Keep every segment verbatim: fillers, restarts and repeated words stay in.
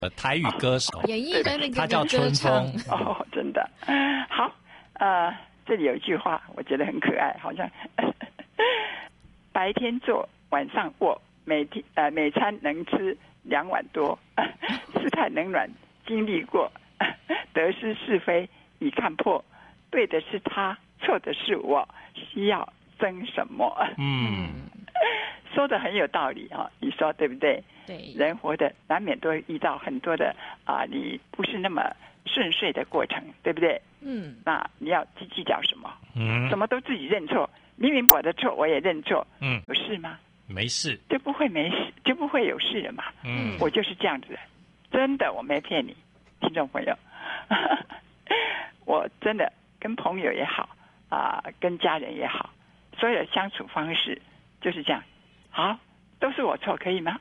台语歌手， 演绎的那个他叫春风。 哦，真的。好，呃，这里有一句话，我觉得很可爱，好像白天做，晚上卧，每天呃每餐能吃两碗多，世态冷暖经历过，得失是非已看破，对的是他，错的是我，需要争什么？ 嗯， 说的很有道理啊，你说对不对？ 对， 人活的难免都会遇到很多的啊，你不是那么顺遂的过程，对不对？ 嗯， 那你要计计较什么？ 嗯， 什么都自己认错，明明我的错我也认错， 嗯， 有事吗？ 没事， 就不会没事，就不会有事了嘛。 嗯， 我就是这样子的，真的，我没骗你，听众朋友，我真的跟朋友也好啊、呃，跟家人也好，所有的相处方式就是这样。好，都是我错，可以吗？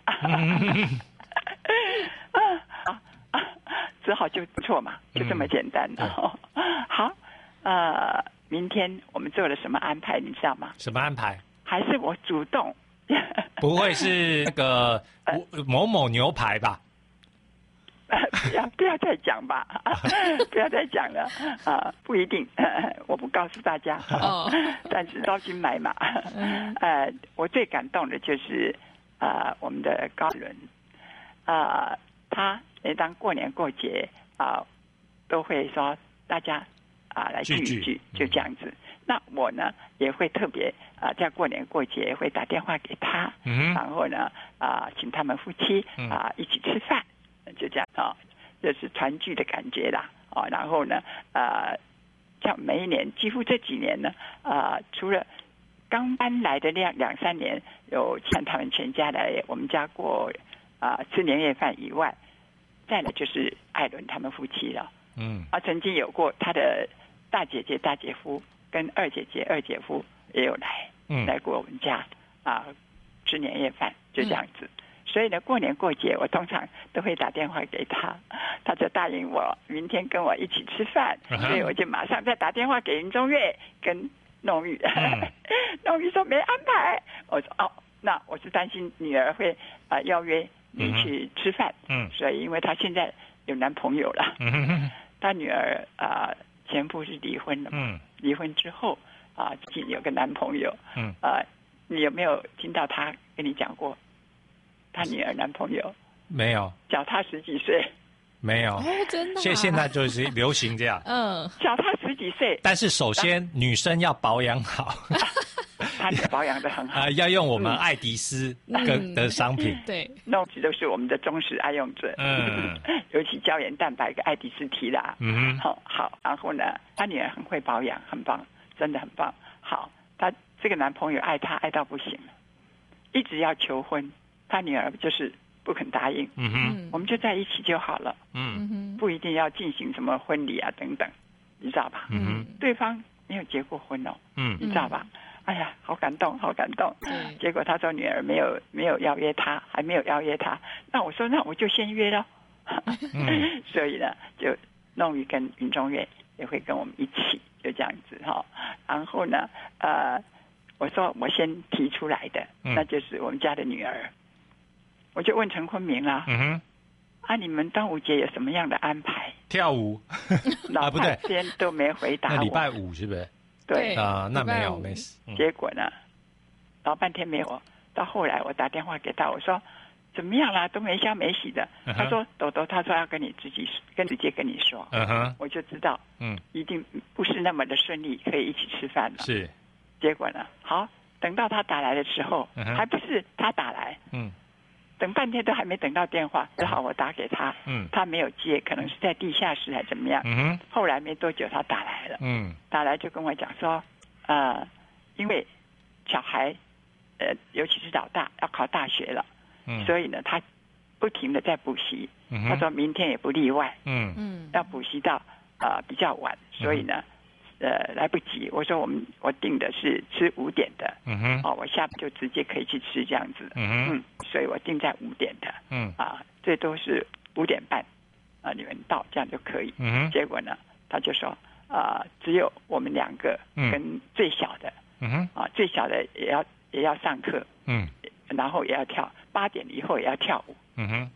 啊啊，只好就错嘛，就这么简单的、哦。好，呃，明天我们做了什么安排，你知道吗？ 什么安排？ 还是我主动？ 不会是那个某某牛排吧？ 不要不要再讲吧，不要再讲了啊！不一定，我不告诉大家。哦，但是高薪买马。呃，我最感动的就是啊、呃，我们的高伦啊，他每当过年过节啊、呃，都会说大家啊、呃、来聚一聚，就这样子。嗯、那我呢也会特别啊、呃，在过年过节会打电话给他，嗯、然后呢啊、呃，请他们夫妻啊、呃、一起吃饭。就这样啊，这是团聚的感觉啦啊。然后呢，呃，像每一年，几乎这几年呢，啊、呃，除了刚搬来的两两三年有像他们全家来我们家过啊、呃、吃年夜饭以外，再来就是艾伦他们夫妻了。嗯，啊，曾经有过他的大姐姐、大姐夫跟二姐姐、二姐夫也有来，嗯，来过我们家啊、呃、吃年夜饭，就这样子。嗯，所以呢，过年过节我通常都会打电话给他，他就答应我明天跟我一起吃饭， uh-huh. 所以我就马上再打电话给林中岳跟弄玉。嗯、弄玉说没安排，我说哦，那我是担心女儿会啊、呃、邀约你去吃饭，嗯，所以因为她现在有男朋友了，嗯，她女儿啊、呃、前夫是离婚了嘛，嗯，离婚之后啊、呃、自己有个男朋友，嗯，啊、呃、你有没有听到她跟你讲过？他女儿男朋友没有， 小他十几岁， 没有， 哦，真的、啊， 现现在就是流行这样， 嗯， 小他十几岁， 但是首先、啊、女生要保养好， 他保养得很好， 呃，要用我们爱迪丝跟的商品， 嗯、对， 弄起都是我们的忠实爱用者，嗯，尤其胶原蛋白跟爱迪丝提拉，嗯，好，好，然后呢，他女儿很会保养，很棒，真的很棒，好，他这个男朋友爱他爱到不行了，一直要求婚。他女儿就是不肯答应，嗯哼，我们就在一起就好了，嗯哼，不一定要进行什么婚礼啊等等，你知道吧？嗯哼，对方没有结过婚哦，嗯，你知道吧？哎呀，好感动，好感动。嗯，结果他说女儿没有没有邀约他，还没有邀约他，那我说那我就先约咯。嗯，所以呢，就弄玉跟云中岳也会跟我们一起，就这样子哈、哦。然后呢，呃，我说我先提出来的，嗯、那就是我们家的女儿。我就问陈坤明啦，嗯哼，啊，你们端午节有什么样的安排？ 跳舞， 老半天都没回答我。 那礼拜五是不是？ 对啊、呃，那没有，没事。 嗯、结果呢，老半天没有。到后来我打电话给他，我说怎么样啦？都没消没息的。Uh-huh. 他说豆豆，他说要跟你自己跟直接跟你说。嗯哼，我就知道，嗯，一定不是那么的顺利，可以一起吃饭了。 是。 结果呢，好，等到他打来的时候， uh-huh. 还不是他打来，嗯。等半天都还没等到电话，只好我打给他，嗯，他没有接，可能是在地下室还怎么样。嗯哼，后来没多久他打来了，嗯，打来就跟我讲说，呃，因为小孩，呃，尤其是老大要考大学了，嗯，所以呢他不停的在补习，嗯，他说明天也不例外，嗯嗯，要补习到啊、呃、比较晚，所以呢。嗯呃，来不及。我说我们我订的是吃五点的，嗯哼，哦，我下午就直接可以去吃这样子，嗯哼，嗯，所以我订在五点的，嗯，啊，最多是五点半，啊，你们到这样就可以，嗯哼。结果呢，他就说，啊，只有我们两个跟最小的，嗯哼，啊，最小的也要也要上课，嗯，然后也要跳，八点以后也要跳舞，嗯哼。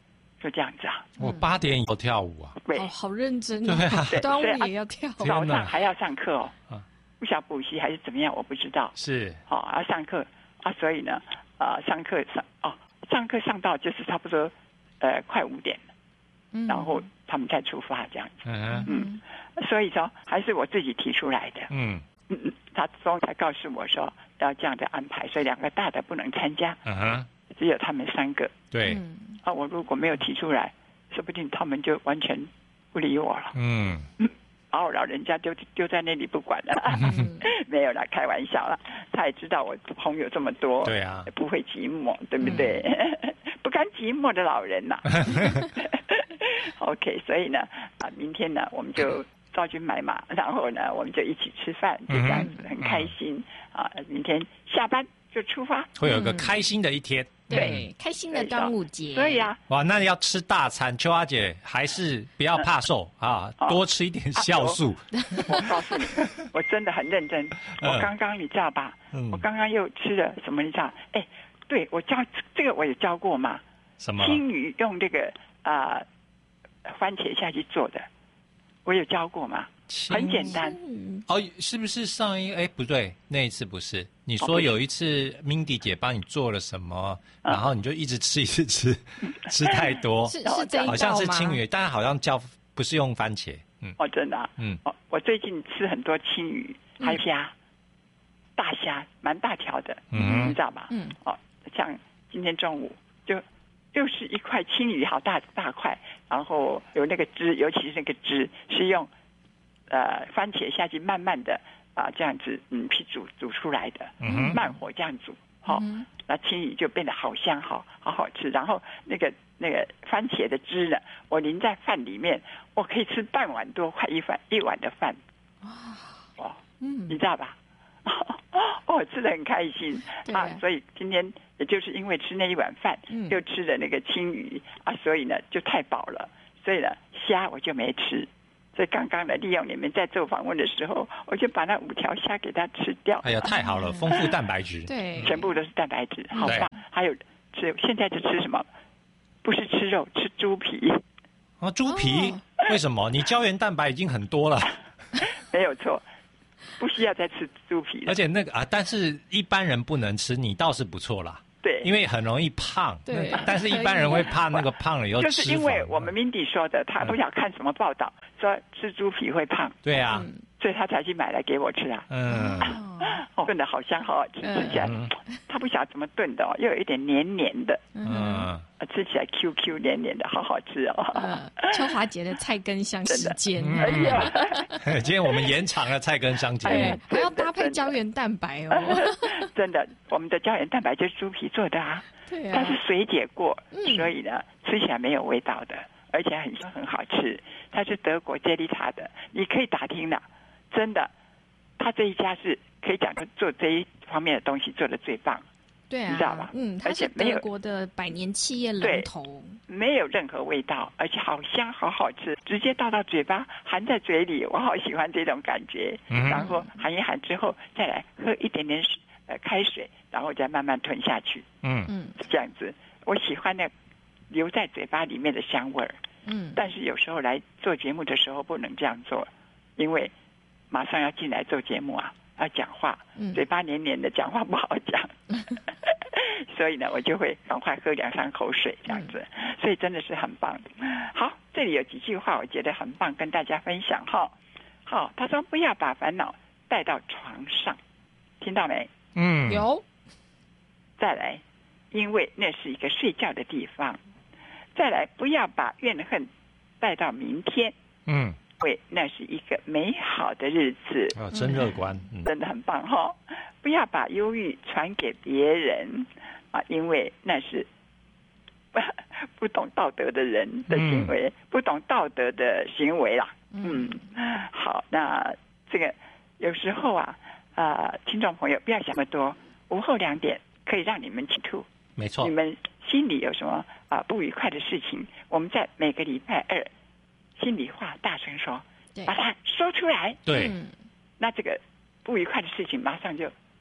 就这样子啊。 我八点以后跳舞啊， 对， 哦，好认真对啊， 端午也要跳， 早上还要上课哦， 啊不晓得补习还是怎么样，我不知道。 是， 哦，要上课啊，所以呢，啊、呃，上课上哦，上课上到就是差不多呃快五点了， 嗯然后他们再出发这样子。 嗯嗯，所以说还是我自己提出来的。 嗯嗯嗯，他中才告诉我说要这样的安排，所以两个大的不能参加， 嗯哼， 只有他们三个。 对， 嗯啊，我如果没有提出来，说不定他们就完全不理我了。 嗯， 把我老人家丢丢在那里不管了， 嗯没有啦，开玩笑啦。他也知道我朋友这么多， 对啊， 不会寂寞，对不对？嗯、不甘寂寞的老人呐、OK， 所以呢，啊，明天呢，我们就招军买马，然后呢，我们就一起吃饭，就这样子，很开心、嗯、啊。明天下班就出发， 会有一个开心的一天。 对，开心的端午节。 所以啊， 哇，那要吃大餐，秋花姐还是不要怕瘦啊，多吃一点酵素。 我告诉你，我真的很认真。我刚刚你知道吧？ 嗯、 我刚刚又吃了什么？你知道？哎，对，我教这个我有教过嘛？ 什么？ 青鱼用这个啊、呃、番茄下去做的，我有教过嘛？很简单。 哦，是不是上一哎不对，那一次不是？你说有一次 Mindy 姐帮你做了什么，嗯、然后你就一直吃一直吃，吃太多， 是是这一道吗？ 好像是青鱼，但是好像叫不是用番茄。嗯， 哦，真的、啊。 嗯， 哦，我最近吃很多青鱼，还有虾，嗯、大虾蛮大条的，嗯，你知道吗？ 嗯， 哦，像今天中午就又是一块青鱼，好大大块，然后有那个汁，尤其是那个汁是用。呃，番茄下去慢慢的啊、呃，这样子嗯，去煮煮出来的， 嗯、 慢火这样煮，好、哦，嗯、那青鱼就变得好香，好好好吃。然后那个那个番茄的汁呢，我淋在饭里面，我可以吃半碗多，快一饭一碗的饭，哦，嗯，你知道吧？哦，吃得很开心啊，所以今天也就是因为吃那一碗饭，嗯、又吃了那个青鱼啊，所以呢就太饱了，所以呢虾我就没吃。所以刚刚呢，利用你们在做访问的时候，我就把那五条虾给它吃掉。 哎呀，太好了，丰富蛋白质。 对， 全部都是蛋白质，好棒。还有吃，现在是吃什么？不是吃肉，吃猪皮。 啊，猪皮？哦、为什么？你胶原蛋白已经很多了。 没有错，不需要再吃猪皮了。 而且那个啊，但是一般人不能吃，你倒是不错啦。 对， 因为很容易胖。 对， 但是一般人会怕那个胖了以后脂肪。 就是因为我们 Mindy 说的，他不晓看什么报道、嗯、说吃猪皮会胖。 对啊、 嗯，所以他才去买来给我吃啊。 嗯， 哦，炖的好香，好好吃，吃起来，嗯、他不晓得怎么炖的哦，又有一点黏黏的。嗯，吃起来 Q Q 黏黏的，好好吃哦。 嗯，秋华姐的菜根香时间。 哎呀， 今天我们延长了菜根香节目， 哎、还要搭配胶原蛋白哦。 真的，我们的胶原蛋白就是猪皮做的啊。 对啊。 但是水解过，嗯、所以呢，吃起来没有味道的，而且很很好吃。它是德国杰利塔的，你可以打听的，真的，他这一家是可以讲做这一方面的东西做的最棒。 对啊， 你知道吧？ 嗯，它是德国的百年企业龙头， 没有任何味道，而且好香，好好吃，直接倒到嘴巴，含在嘴里，我好喜欢这种感觉。嗯、然后含一含之后，再来喝一点点水。呃，开水，然后再慢慢吞下去。 嗯嗯，这样子，我喜欢那留在嘴巴里面的香味儿。 嗯， 但是有时候来做节目的时候不能这样做，因为马上要进来做节目啊，要讲话， 嗯、 嘴巴黏黏的，讲话不好讲。所以呢，我就会赶快喝两三口水，这样子。嗯、所以真的是很棒。好，这里有几句话我觉得很棒，跟大家分享哈。好，他说不要把烦恼带到床上，听到没？ 嗯， 有。 再来，因为那是一个睡觉的地方。再来，不要把怨恨带到明天。 嗯， 因为那是一个美好的日子。 哦，真乐观， 嗯、真的很棒哈、哦！不要把忧郁传给别人啊，因为那是不不懂道德的人的行为，嗯、不懂道德的行为啦。嗯，嗯好，那这个有时候啊。啊、呃，听众朋友，不要想那么多。午后两点可以让你们倾吐， 没错。 你们心里有什么啊、呃、不愉快的事情，我们在每个礼拜二心里话大声说，把它说出来。 对、 嗯，那这个不愉快的事情马上就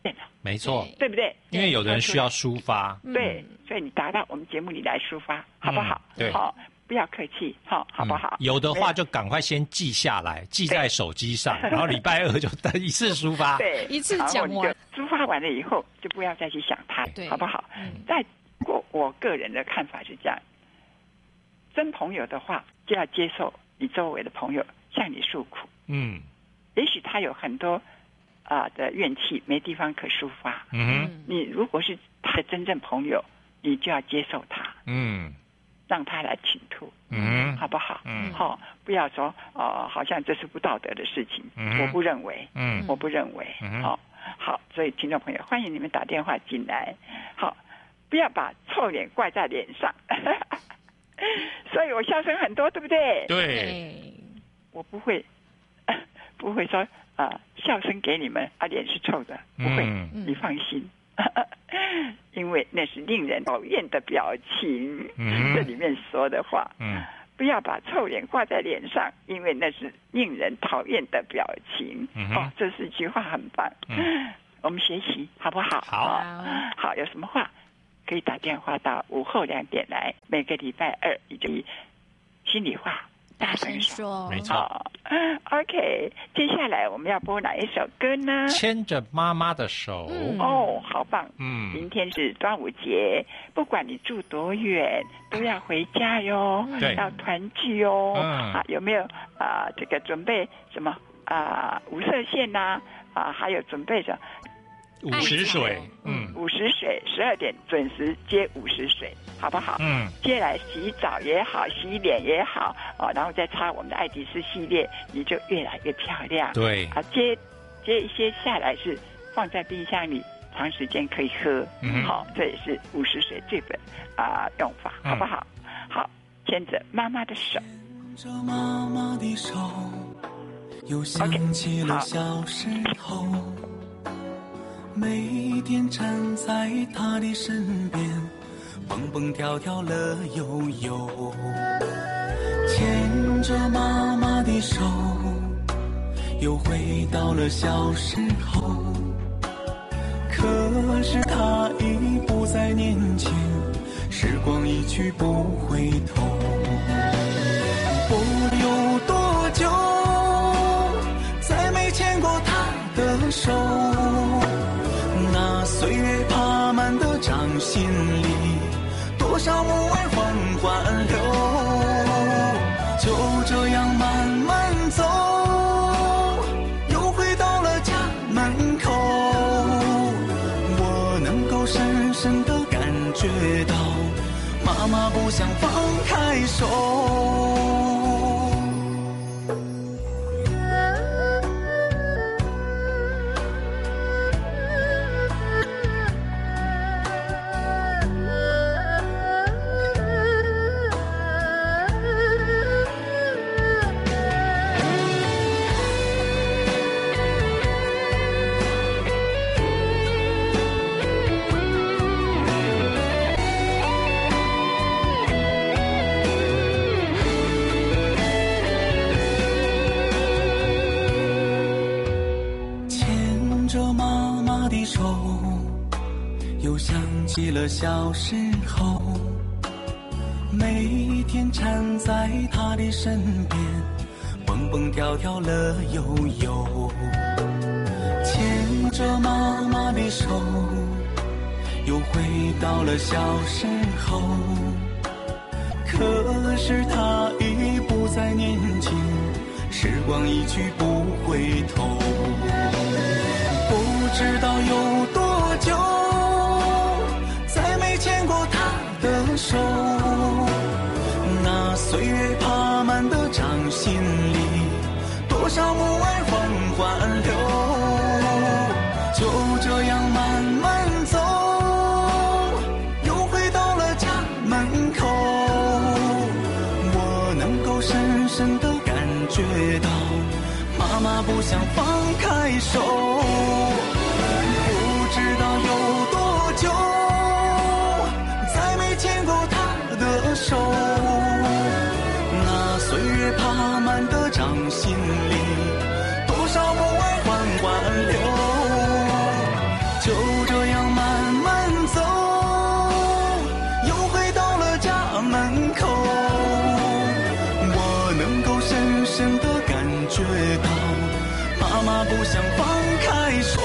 见了， 没错， 对不对？ 因为有的人需要抒发， 对，所以你打到我们节目里来抒发，好不好？ 对， 好，不要客气，好，好不好？ 有的话就赶快先记下来，记在手机上，然后礼拜二就等一次抒发， 对， 一次讲完， 抒发完了以后就不要再去想它，好不好？在我我个人的看法是这样，真朋友的话就要接受你周围的朋友向你诉苦，嗯，也许他有很多啊、呃、的怨气没地方可抒发，嗯，你如果是他的真正朋友，你就要接受他，嗯，让他来倾吐，嗯，好不好？嗯，好、哦，不要说哦、呃，好像这是不道德的事情，嗯、我不认为，嗯，我不认为，嗯，好、哦，好，所以听众朋友，欢迎你们打电话进来，好，不要把臭脸怪在脸上。所以我笑声很多，对不对？ 对， 我不会，不会说啊、呃，笑声给你们啊，脸是臭的，不会，嗯、你放心，因为那是令人讨厌的表情。嗯、这里面说的话，嗯，不要把臭脸挂在脸上，因为那是令人讨厌的表情。嗯、哦，这是一句话，很棒。嗯、我们学习好不好？ 好， 哦、好，有什么话？可以打电话到午后两点来，每个礼拜二以及心里话大声说， 没错。 OK， 接下来我们要播哪一首歌呢？ 牵着妈妈的手。 嗯、哦，好棒！嗯，今天是端午节，不管你住多远，都要回家哟， 对， 要团聚哟。嗯、啊，有没有啊、呃？这个准备什么啊、呃？无色线呐、啊？啊，还有准备着。 午时水， 嗯，午时水，十二点准时接午时水，好不好？嗯，接下来洗澡也好，洗脸也好，哦，然后再擦我们的爱迪丝系列，你就越来越漂亮。 对， 啊，接接一些下来是放在冰箱里，长时间可以喝。嗯，好，这也是午时水这本啊、呃、用法，好不好？嗯、好，牵着妈妈的手， 牵着妈妈的手，又想起了小时候。Okay,每天站在他的身边，蹦蹦跳跳乐悠悠，牵着妈妈的手，又回到了小时候。可是他已不再年轻，时光一去不回头。不有多久，再没牵过他的手。那岁月爬满的掌心里，多少木儿缓缓流，就这样慢慢走，又回到了家门口。我能够深深地感觉到，妈妈不想放开手。记了小时候，每天缠在他的身边，蹦蹦跳跳乐悠悠，牵着妈妈的手，又回到了小时候。可是他已不再年轻，时光一去不回头。不知道有多久，再没牵过他的手，那岁月爬满的掌心里，多少木儿缓缓流，就这样慢慢走，又回到了家门口。我能够深深地感觉到，妈妈不想放开手。不知道有多久，再没牵过她的手，那岁月爬满的掌心里，多少木儿缓缓流， 能够深深地感觉到，妈妈不想放开手，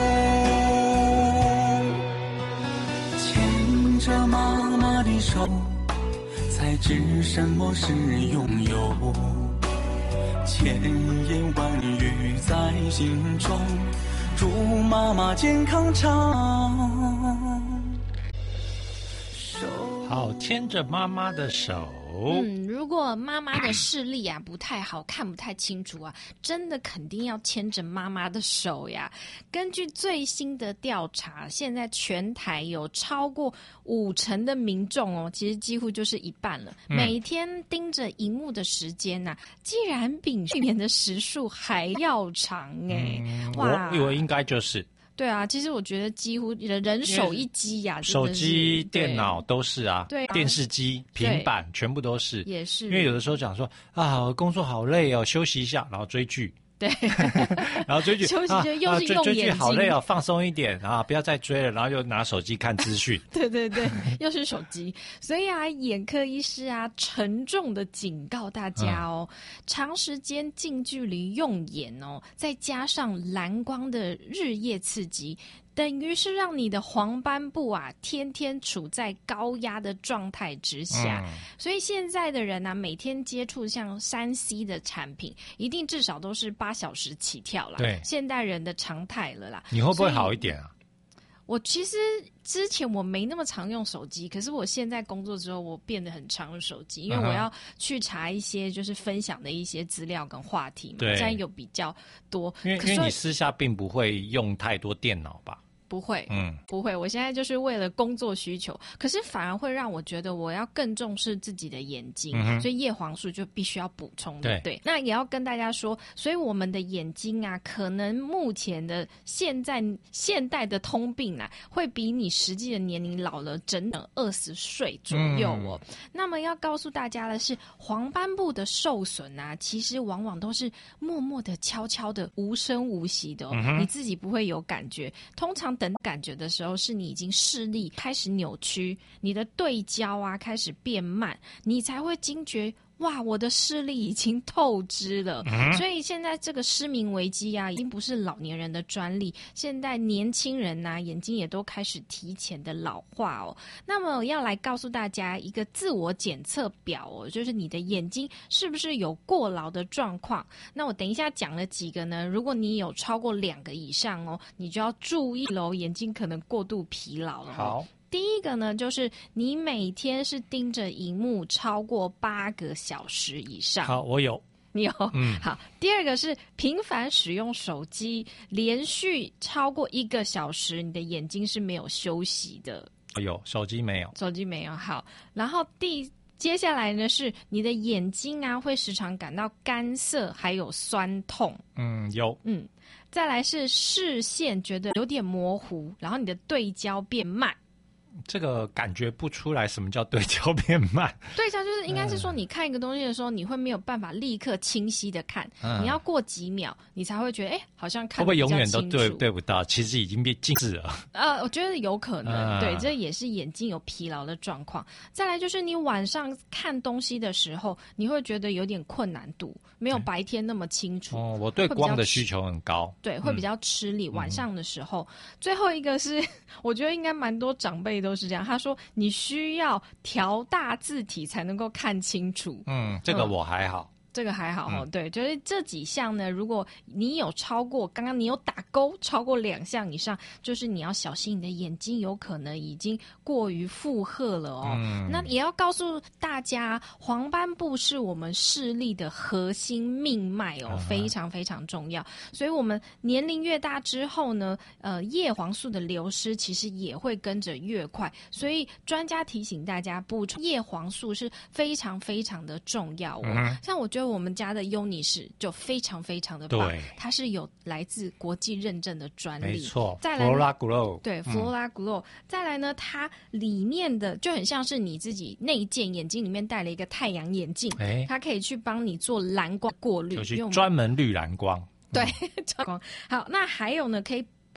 牵着妈妈的手，才知什么是拥有，千言万语在心中，祝妈妈健康长寿。 好，牵着妈妈的手。 嗯，如果妈妈的视力啊不太好，看不太清楚啊，真的肯定要牵着妈妈的手呀。根据最新的调查，现在全台有超过五成的民众哦，其实几乎就是一半了，嗯、每天盯着荧幕的时间呐、啊，竟然比睡眠的时数还要长哎、 嗯！ 哇， 我以为应该就是。 对啊，其实我觉得几乎人手一机呀、啊， 手机、电脑都是啊， 对啊， 电视机、平板全部都是， 也是。 因为有的时候讲说啊，工作好累哦，休息一下，然后追剧。 对， 然后追剧休息就又是用眼睛， 追追剧好累哦，放松一点啊，不要再追了，然后又拿手机看资讯。 对对对，又是手机，所以啊，眼科医师啊，沉重的警告大家哦，嗯、长时间近距离用眼哦，再加上蓝光的日夜刺激。等于是让你的黄斑部啊，天天处在高压的状态之下，嗯、所以现在的人啊，每天接触像三 C 的产品，一定至少都是八小时起跳啦。 对， 现代人的常态了啦。 你会不会好一点啊？ 我其实之前我没那么常用手机，可是我现在工作之后，我变得很常用手机，因为我要去查一些就是分享的一些资料跟话题嘛，这样有比较多。 因为因为你私下并不会用太多电脑吧？ 不会，嗯，不会。我现在就是为了工作需求，可是反而会让我觉得我要更重视自己的眼睛，嗯、所以叶黄素就必须要补充的。对，对，那也要跟大家说，所以我们的眼睛啊，可能目前的现在现代的通病啊，会比你实际的年龄老了整整二十岁左右哦。嗯、那么要告诉大家的是，黄斑部的受损啊，其实往往都是默默的、悄悄的、无声无息的哦，嗯、你自己不会有感觉，通常。等感觉的时候，是你已经视力开始扭曲，你的对焦啊开始变慢，你才会惊觉。哇，我的视力已经透支了，嗯、所以现在这个失明危机啊，已经不是老年人的专利，现在年轻人啊，眼睛也都开始提前的老化哦。那么我要来告诉大家一个自我检测表哦，就是你的眼睛是不是有过劳的状况。那我等一下讲了几个呢，如果你有超过两个以上哦，你就要注意喽，眼睛可能过度疲劳了、哦。 好。 第一个呢，就是你每天是盯着荧幕超过八个小时以上。 好，我有， 你有，嗯，好。第二个是频繁使用手机，连续超过一个小时，你的眼睛是没有休息的。 有，手机没有， 手机没有。好，然后第接下来呢是你的眼睛啊，会时常感到干涩，还有酸痛。 嗯，有， 嗯，再来是视线觉得有点模糊，然后你的对焦变慢。 这个感觉不出来什么叫对焦变慢。 对焦就是应该是说，你看一个东西的时候，你会没有办法立刻清晰的看，嗯、你要过几秒，你才会觉得，哎、欸，好像看得比较清楚。会不会永远都对对不到？其实已经变近视了。 呃，我觉得有可能，嗯、对，这也是眼睛有疲劳的状况。再来就是你晚上看东西的时候，你会觉得有点困难度，没有白天那么清楚。 哦，我对光的需求很高， 对，会比较吃力。嗯、晚上的时候，最后一个是，我觉得应该蛮多长辈都是这样。他说你需要调大字体才能够看清楚。 嗯，这个我还好。 嗯这个还好哦，嗯、对，就是这几项呢，如果你有超过，刚刚你有打勾超过两项以上，就是你要小心你的眼睛有可能已经过于负荷了哦。嗯、那也要告诉大家，黄斑部是我们视力的核心命脉哦，嗯、非常非常重要。所以我们年龄越大之后呢，呃，叶黄素的流失其实也会跟着越快。所以专家提醒大家，补充叶黄素是非常非常的重要哦。嗯、像我觉得。我们家的优妮氏就非常非常的棒，它是有来自国际认证的专利， 没错。 再来 Flora Glow， 对 Flora Glow，嗯、再来呢，它里面的就很像是你自己内建眼睛里面戴了一个太阳眼镜，欸、它可以去帮你做蓝光过滤， 就是专门滤蓝光。 对，光好。那还有呢，可以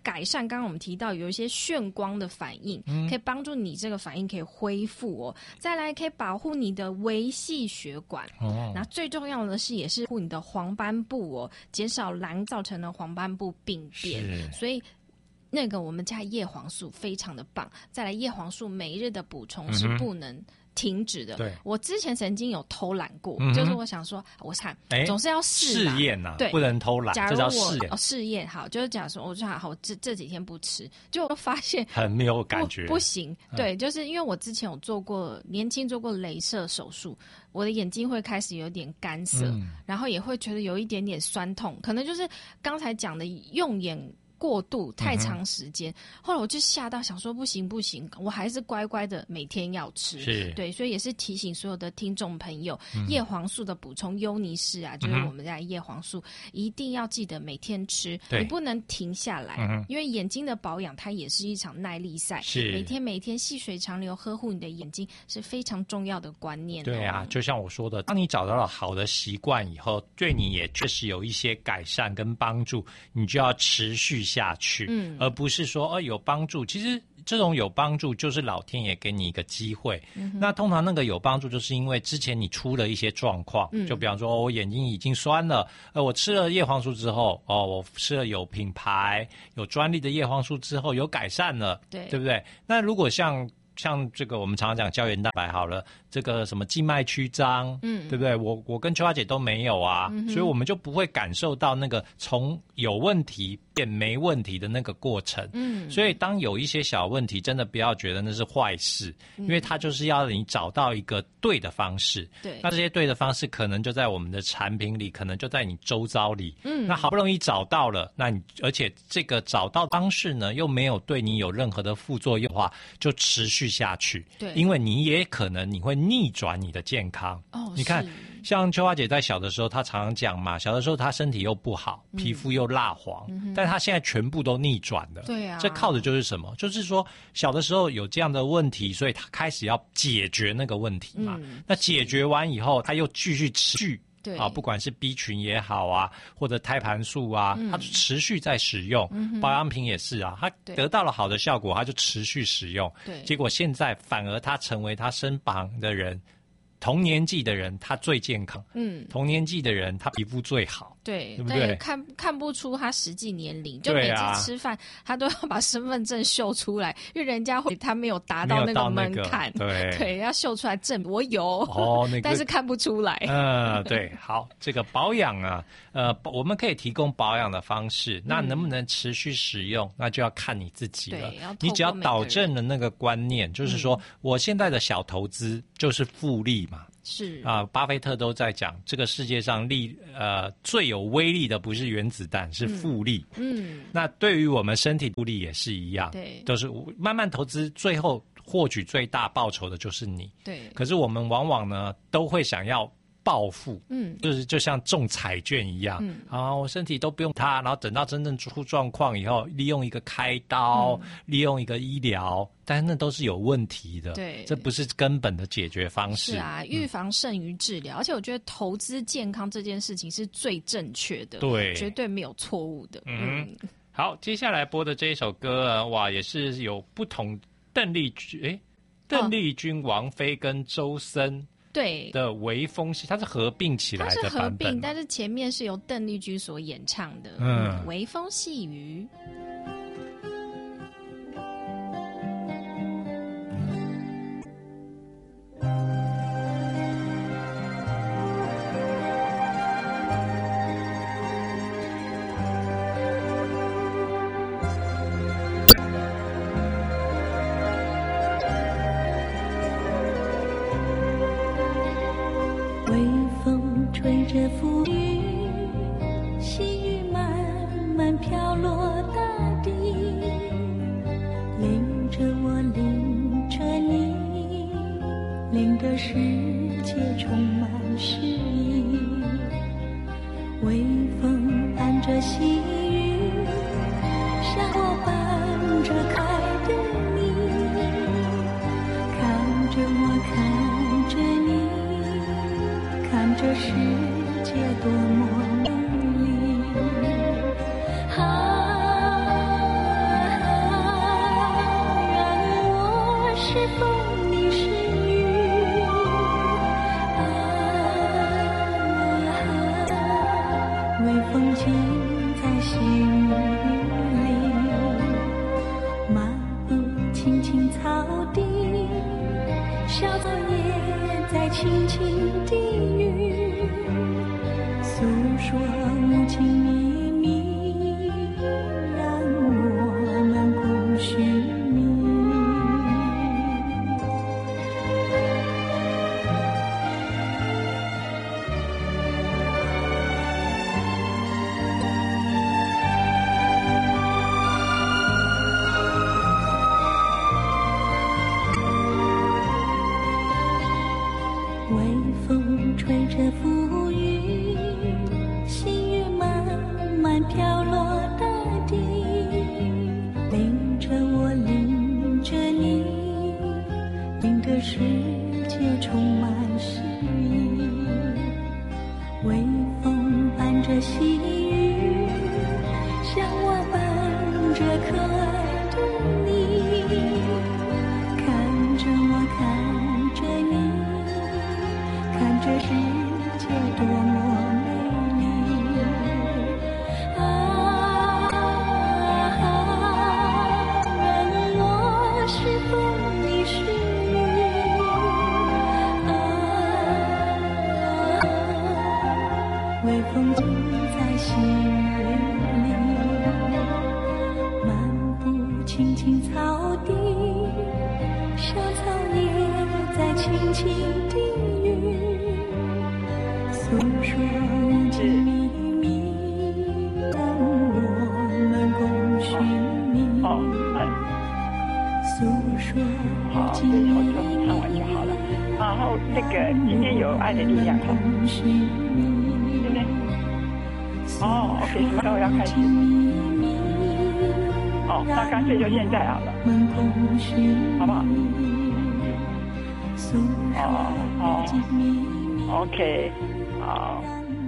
改善刚刚我们提到有一些眩光的反应，嗯、可以帮助你这个反应可以恢复哦。再来可以保护你的微细血管，哦，那最重要的是也是护你的黄斑部哦，减少蓝造成的黄斑部病变。所以那个我们家叶黄素非常的棒。再来叶黄素每日的补充是不能停止的。对，我之前曾经有偷懒过，嗯、就是我想说，我看总是要试试验呐， 对， 不能偷懒。 假如我试验、 哦、试验好，就是假如说，我就好，我这这几天不吃，就发现很没有感觉， 不, 不行。 嗯、 对，就是因为我之前有做过年轻做过雷射手术，我的眼睛会开始有点干涩，嗯、然后也会觉得有一点点酸痛，可能就是刚才讲的用眼过度太长时间，嗯、后来我就吓到想说不行不行，我还是乖乖的每天要吃。是，对，所以也是提醒所有的听众朋友，嗯、叶黄素的补充，优尼氏啊，就是我们家的叶黄素，嗯、一定要记得每天吃，你不能停下来，嗯、因为眼睛的保养它也是一场耐力赛，是每天每天细水长流，呵护你的眼睛是非常重要的观念，哦。 对啊，就像我说的，当你找到了好的习惯以后，对你也确实有一些改善跟帮助，你就要持续下去，嗯，而不是说哦有帮助。其实这种有帮助就是老天爷给你一个机会。嗯、那通常那个有帮助，就是因为之前你出了一些状况，嗯、就比方说、哦、我眼睛已经酸了，呃，我吃了叶黄素之后，哦，我吃了有品牌、有专利的叶黄素之后，有改善了，对，对不对？那如果像像这个我们常常讲胶原蛋白好了，这个什么静脉曲张，嗯，对不对？我我跟秋花姐都没有啊，嗯、所以我们就不会感受到那个从有问题变没问题的那个过程。嗯，所以当有一些小问题，真的不要觉得那是坏事，嗯、因为它就是要你找到一个对的方式。对，那这些对的方式可能就在我们的产品里，可能就在你周遭里。嗯，那好不容易找到了，那你而且这个找到方式呢，又没有对你有任何的副作用的话，就持续下去。对，因为你也可能你会逆转你的健康。哦，你看，像秋花姐在小的时候，她常常讲嘛，小的时候她身体又不好，嗯、皮肤又蜡黄，嗯、但她现在全部都逆转了。对啊，这靠的就是什么？就是说小的时候有这样的问题，所以她开始要解决那个问题嘛。嗯、那解决完以后，她又继续持续。对啊，不管是 B 群也好啊，或者胎盘素啊，嗯、它持续在使用，嗯、保养品也是啊，它得到了好的效果，它就持续使用。对，结果现在反而它成为他身旁的人，同年纪的人他最健康，嗯，同年纪的人他皮肤最好，对，对不对？ 看看不出他实际年龄，就每次吃饭、啊、他都要把身份证秀出来，因为人家会他没有达到那个门槛，那個、对对，要秀出来证我有哦，那個、但是看不出来。 嗯，对，好，这个保养啊，呃，我们可以提供保养的方式，那能不能持续使用，那就要看你自己了。你只要导正了那个观念，就是说、嗯、我现在的小投资就是复利嘛。是啊，巴菲特都在讲，这个世界上力呃最有威力的不是原子弹，是复利。嗯，嗯那对于我们身体复利也是一样，对，就是慢慢投资，最后获取最大报酬的就是你。对，可是我们往往呢都会想要暴富，嗯，就是就像中彩券一样，嗯，啊，我身体都不用它，然后等到真正出状况以后，利用一个开刀，嗯、利用一个医疗，但是那都是有问题的，对，这不是根本的解决方式。 是啊，预防胜于治疗，嗯、而且我觉得投资健康这件事情是最正确的，对，绝对没有错误的。嗯， 嗯好，接下来播的这一首歌，哇，也是有不同邓丽君，诶，邓丽君、王菲跟周深。对的微风系，它是合并起来的版本，它是合并， 但是前面是由邓丽君所演唱的。嗯，微风细雨。 这浮雨，细雨慢慢飘落大地，淋着我，淋着你，淋得世界充满诗意。微风伴着细雨，像我伴着开的你，看着我，看着你，看着世界多么美丽啊！ 微风轻在心里，漫步青青草地，小草也在轻轻低语，诉说无情秘密，让我们共寻觅。微风吹着浮云，细雨慢慢飘落大地，领着我，领着你，令这世界充满诗意。微风伴着细雨，像我伴着可爱的你，看着我，看着你，看这世界多么美丽啊！任我是风你是雨啊！微风轻在细雨里，漫步青青草地，小草也在轻轻低语，诉说无尽秘密，让我们共寻觅。诉说无尽秘密， 唱完就好了。然后那个今天有爱的力量哈， 共寻觅。 对不对？哦 ，OK， 什么时候要开始？哦，那干脆就现在好了，好不好？哦哦 ，OK， 好。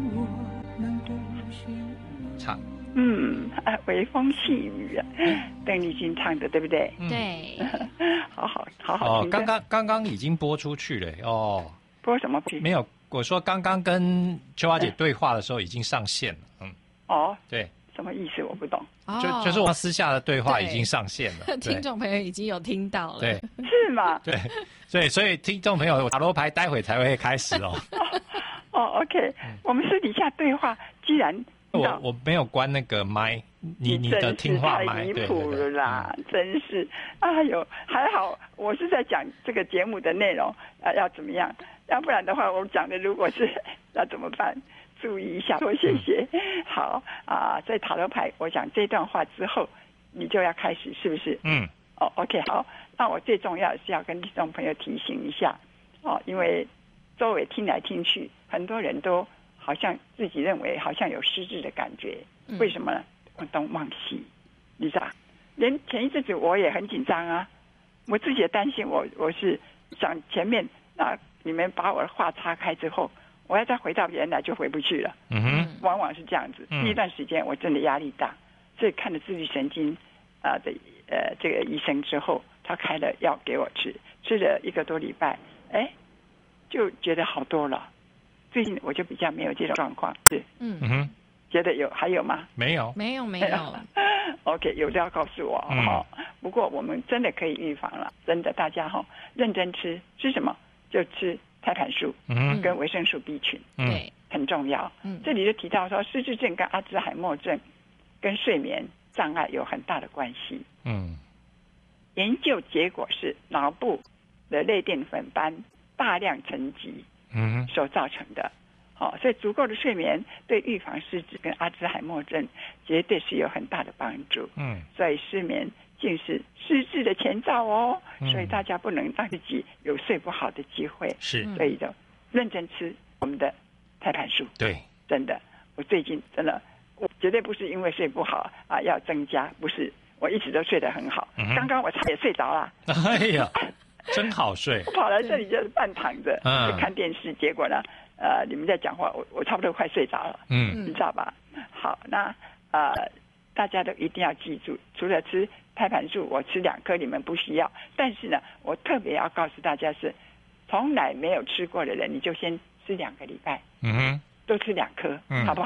唱。 嗯，微风细雨啊，邓丽君唱的，对不对？ 对， 好好好好听。 哦，刚刚刚刚已经播出去了哦。 播什么片？ 没有，我说刚刚跟秋华姐对话的时候已经上线了。嗯。 哦。 对。 什么意思？我不懂。 就就是我们私下的对话已经上线了， 听众朋友已经有听到了。 对。 是吗？ 对。所以所以听众朋友，塔罗牌待会才会开始哦。 哦 ，OK， 我们私底下对话，既然。 我我没有关那个麦，你你的听话麦， 太离谱了啦，真是，哎呦，还好我是在讲这个节目的内容，啊，要怎么样？要不然的话，我讲的如果是要怎么办？注意一下，多谢谢。嗯、好啊，在塔罗牌，我讲这段话之后，你就要开始，是不是？ 嗯。 哦 ，OK， 好，那我最重要的是要跟听众朋友提醒一下，哦，因为周围听来听去，很多人都。好像自己认为好像有失智的感觉，为什么呢？忘东忘西，你知道？连前一阵子我也很紧张啊，我自己也担心我，我我是想前面啊，你们把我的话岔开之后，我要再回到原来就回不去了。 嗯哼， 往往是这样子。 嗯、 第一段时间我真的压力大，所以看了自律神经啊、呃、的呃这个医生之后，他开了药给我吃，吃了一个多礼拜，哎，就觉得好多了。最近我就比较没有这种状况，是， 嗯哼， 觉得有还有吗？ 没有， 没有，没有。 OK， 有的要告诉我哈、嗯。不过我们真的可以预防了，真的，大家哈认真吃，吃什么就吃胎盘素， 嗯， 跟维生素 B 群， 对， 很重要。嗯，这里就提到说，失智症跟阿兹海默症跟睡眠障碍有很大的关系。 嗯， 研究结果是脑部的类淀粉斑大量沉积。 嗯， 所造成的，好、哦，所以足够的睡眠对预防失智跟阿兹海默症绝对是有很大的帮助。 嗯， 所以失眠竟是失智的前兆哦、 嗯， 所以大家不能让自己有睡不好的机会。 是， 所以就认真吃我们的胎盘素。 对， 真的，我最近真的，我绝对不是因为睡不好啊要增加，不是，我一直都睡得很好。嗯、刚刚我差点睡着了。 哎呀。真好睡， 我跑来这里就是半躺着， 嗯， 看电视，结果呢，呃，你们在讲话，我我差不多快睡着了， 嗯， 你知道吧？好，那呃，大家都一定要记住，除了吃胎盘素，我吃两颗，你们不需要，但是呢，我特别要告诉大家是，从来没有吃过的人，你就先吃两个礼拜， 嗯哼， 都吃两颗，嗯，好不好？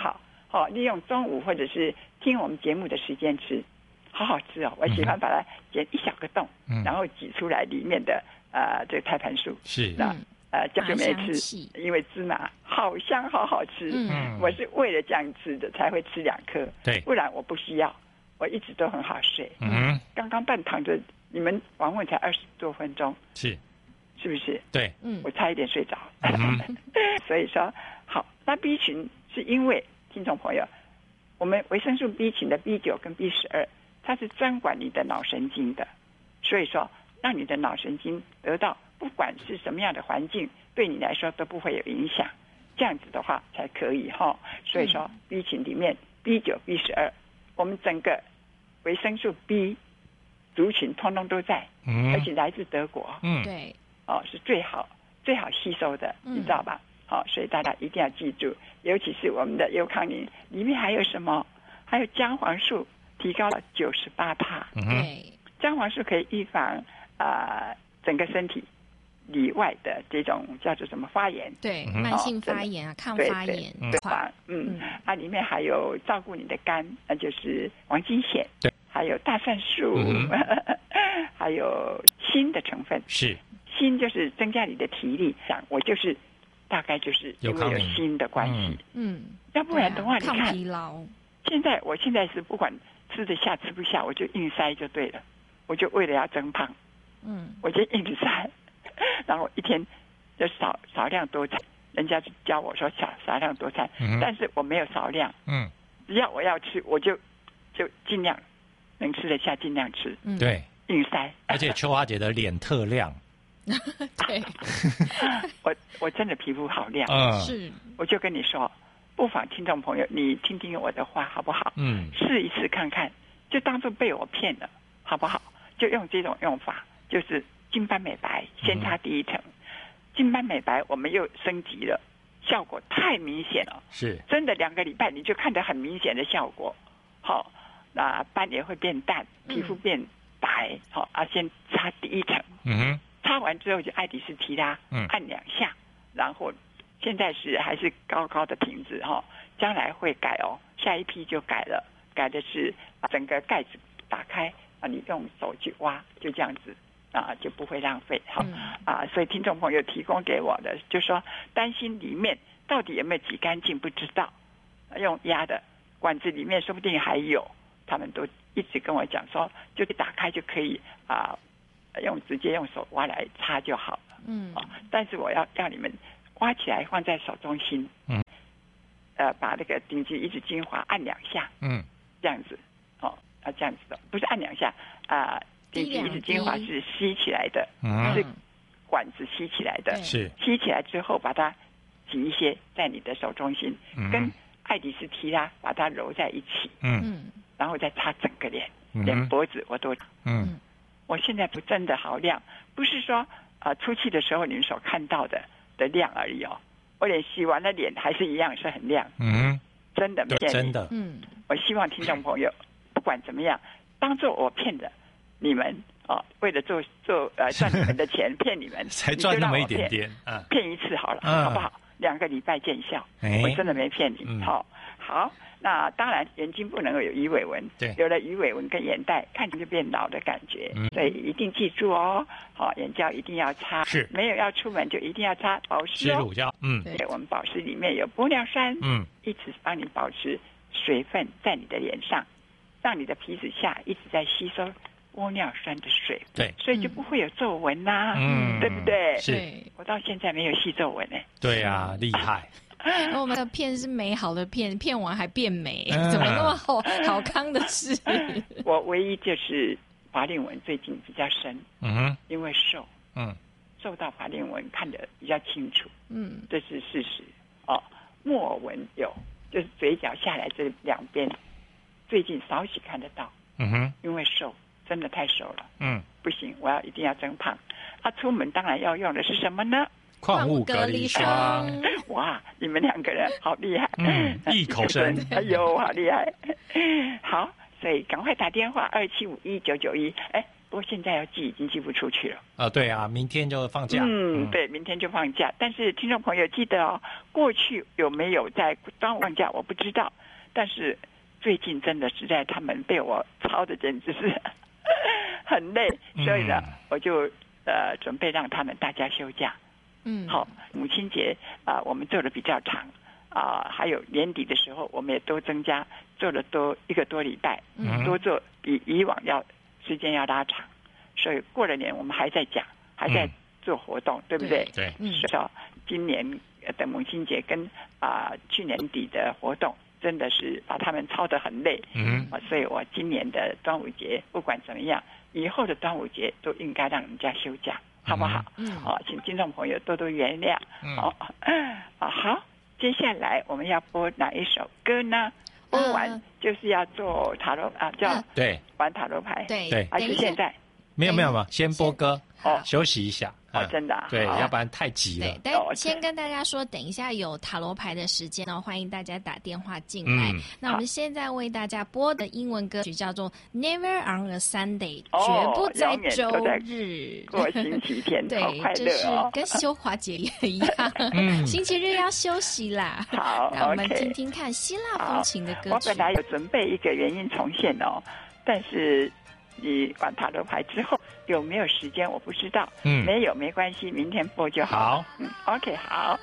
哦，利用中午或者是听我们节目的时间吃，好好吃哦。我喜欢把它剪一小个洞，嗯、然后挤出来里面的呃这个胎盘素， 是的。嗯呃，叫就没吃，因为芝麻好香，好好吃。嗯，我是为了这样吃的，才会吃两颗。 对， 不然我不需要，我一直都很好睡。嗯，刚刚半躺着，你们访问才二十多分钟， 是， 是不是？ 对， 嗯，我差一点睡着。嗯、所以说，好，那 B 群是因为听众朋友，我们维生素 B 群的 B 九跟 B 十二，它是专管你的脑神经的，所以说让你的脑神经得到。不管是什么样的环境，对你来说都不会有影响，这样子的话才可以哈。所以说 B 群里面 B 九、B 十二，我们整个维生素 B 族群通通都在，嗯、而且来自德国， 嗯，对， 哦，是最好最好吸收的，嗯、你知道吧？好、哦，所以大家一定要记住，尤其是我们的优康宁里面还有什么？还有姜黄素提高了九十八帕， 对， 姜黄素可以预防啊、呃、整个身体。里外的这种叫做什么发炎？ 对，慢性发炎啊，抗发炎。 对，嗯，它里面还有照顾你的肝，那就是黄金烯，对，还有大蒜素，嗯、还有锌的成分。 是， 锌就是增加你的体力。想我就是大概就是因为有锌的关系，嗯，要不然的话，你看抗疲劳。 现在我现在是不管吃得下吃不下，我就硬塞就对了，我就为了要增胖，嗯，我就硬塞。然后一天就少少量多餐，人家就教我说少少量多餐，嗯、但是我没有少量，嗯，只要我要吃，我就就尽量能吃得下，尽量吃， 嗯、对， 硬塞。 而且秋华姐的脸特亮， 对， 我我真的皮肤好亮， 嗯， 是， 我就跟你说，不妨听众朋友，你听听我的话好不好？嗯，试一试看看，就当作被我骗了，好不好？就用这种用法，就是。金斑美白先擦第一层，嗯、金斑美白我们又升级了，效果太明显了， 是真的两个礼拜你就看得很明显的效果。好，那斑也会变淡，皮肤变白。好、嗯、啊，先擦第一层，嗯哼，擦完之后就爱迪斯提拉，嗯，按两下，然后现在是还是高高的瓶子哈，将来会改哦，下一批就改了，改的是把整个盖子打开啊，你用手去挖，就这样子。啊，就不会浪费哈、嗯、啊！所以听众朋友提供给我的，就说担心里面到底有没有挤干净，不知道，用压的管子里面说不定还有，他们都一直跟我讲说，就打开就可以啊，用直接用手挖来擦就好了。嗯，啊，但是我要让你们挖起来放在手中心，嗯，呃，把那个顶级一支精华按两下，嗯，这样子，哦，啊，这样子的，不是按两下啊。呃顶级一支精华是吸起来的，嗯、是管子吸起来的， 是吸起来之后把它挤一些在你的手中心，嗯、跟爱迪斯提拉把它揉在一起，嗯，然后再擦整个脸，嗯、连脖子我都，嗯，我现在不真的好亮，不是说啊、呃、出去的时候你们所看到的的亮而已哦，我脸洗完了脸还是一样是很亮，嗯，真的没骗你， 真的， 嗯，我希望听众朋友不管怎么样，当做我骗的。你们哦，为了做做呃赚你们的钱，骗你们， 才赚那么一点点， 啊，骗一次好了，嗯、好不好？两个礼拜见效，哎、我真的没骗你。嗯、好，好，那当然眼睛不能有鱼尾纹， 对， 有了鱼尾纹跟眼袋，看起来就变老的感觉，嗯、所以一定记住哦。好，眼胶一定要擦， 是， 没有要出门就一定要擦保湿哦。 乳胶，嗯， 对，我们保湿里面有玻尿酸，嗯，一直帮你保持水分在你的脸上，让你的皮脂下一直在吸收。玻尿酸的水， 对， 所以就不会有皱纹啦、啊，嗯，对不对？ 是， 我到现在没有细皱纹呢、欸。 对啊，厉害。 我们的片是美好的片，片完还变美，嗯、怎么那么好好康的事？ 我唯一就是法令纹最近比较深，嗯哼，因为瘦，嗯，瘦到法令纹看得比较清楚，嗯，这是事实。哦，墨纹有，就是嘴角下来这两边，最近少许看得到。嗯哼，因为瘦，真的太瘦了。嗯，不行，我要一定要增胖。啊，出门当然要用的是什么呢？ 矿物隔离霜。 哇，你们两个人好厉害。 嗯，异口生。 哎呦，好厉害。好，所以赶快打电话二七五一九九一。哎，不过现在要寄已经寄不出去了。 啊，对啊，明天就放假。 嗯，对，明天就放假。但是听众朋友记得哦，过去有没有在端午放假我不知道。 但是最近真的实在他们被我操的简直是很累，所以呢，我就呃准备让他们大家休假。嗯，好，母亲节啊、呃，我们做的比较长啊、呃，还有年底的时候，我们也都增加做了多一个多礼拜，嗯，多做比以往要时间要拉长，所以过了年我们还在讲，还在做活动，嗯、对不对？ 对， 嗯，所以今年的母亲节跟啊、呃、去年底的活动。真的是把他们操得很累，嗯，啊，所以我今年的端午节不管怎么样，以后的端午节都应该让人家休假，好不好？嗯，好、哦，请听众朋友多多原谅。嗯，好、哦，啊，好，接下来我们要播哪一首歌呢？播完就是要做塔罗啊，叫对玩塔罗牌， 对对， 还是现在？ 没有没有没有，先播歌哦，休息一下。 哦，真的、啊、 对，要不然太急了。 对，但先跟大家说，等一下有塔罗牌的时间哦，欢迎大家打电话进来。嗯、那我们现在为大家播的英文歌曲叫做《Never on a Sunday》， 哦、 绝不在周日过星期天， 对， 好快乐哦， 这是跟修华节也一样，嗯、星期日要休息啦。 好， 让我们听听看希腊风情的歌曲。 我本来有准备一个原音重现哦，但是。你玩塔罗牌之后有没有时间？我不知道。嗯，没有没关系，明天播就好。 好， 嗯 ，OK， 好。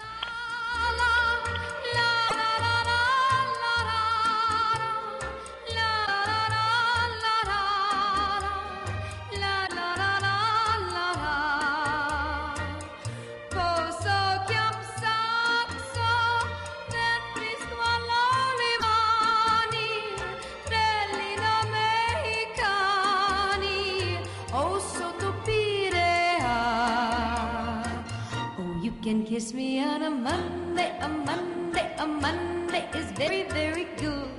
Can kiss me on a Monday, a Monday, a Monday is very, very good.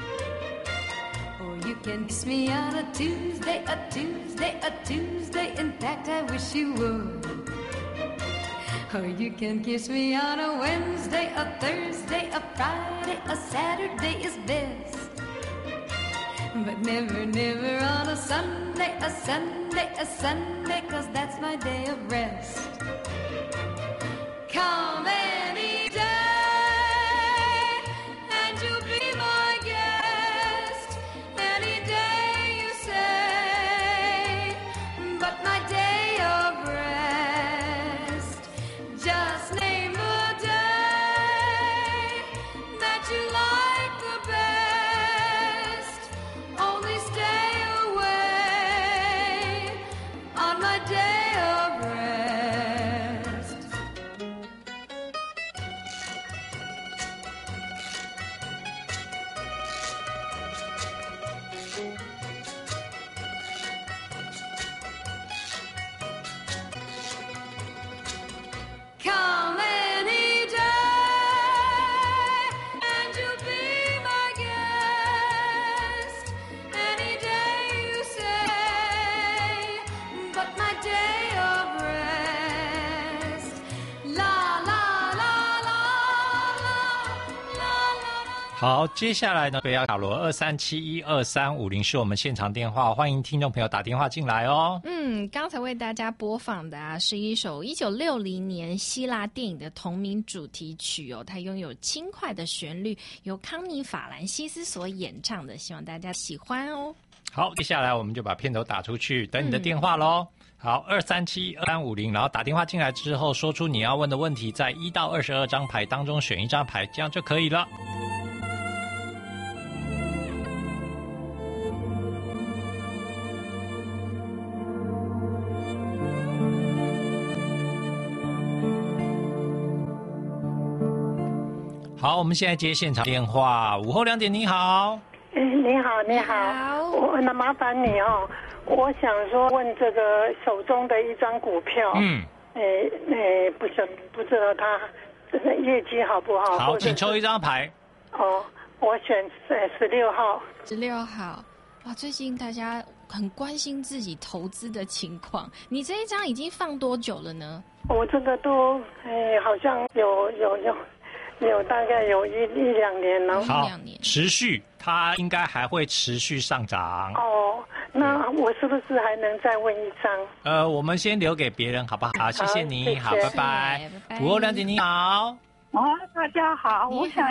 Or you can kiss me on a Tuesday, a Tuesday, a Tuesday, in fact I wish you would. Or you can kiss me on a Wednesday, a Thursday, a Friday, a Saturday is best. But never, never on a Sunday, a Sunday, a Sunday, 'cause that's my day of rest.Come any day, and you'll be my guest. Any day you say, but my day of rest. Just name a day that you like the best. Only stay away on my day of rest. 好，接下来呢，北亚塔罗二三七一二三五零是我们现场电话，欢迎听众朋友打电话进来哦。 嗯，刚才为大家播放的啊，是一首一九六零年希腊电影的同名主题曲哦，它拥有轻快的旋律，由康妮·法兰西斯所演唱的，希望大家喜欢哦。 好，接下来我们就把片头打出去，等你的电话咯。嗯好，二三七二三五零，然后打电话进来之后，说出你要问的问题，在一到二十二张牌当中选一张牌，这样就可以了。好，我们现在接现场电话，午后两点，你好。 嗯，你好，你好，我那麻烦你哦，我想说问这个手中的一张股票，嗯，诶诶，不晓不知道它业绩好不好？ 好，请抽一张牌。 哦，我选呃十六号。 十六号，哇，最近大家很关心自己投资的情况，你这一张已经放多久了呢？ 我这个都诶好像有有有。有大概有一一两年了， 好，持续，它应该还会持续上涨。 哦，那我是不是还能再问一张？ 呃，我们先留给别人，好不好？好，谢谢你，好，拜拜。午后两点，你好。 啊，大家好，我想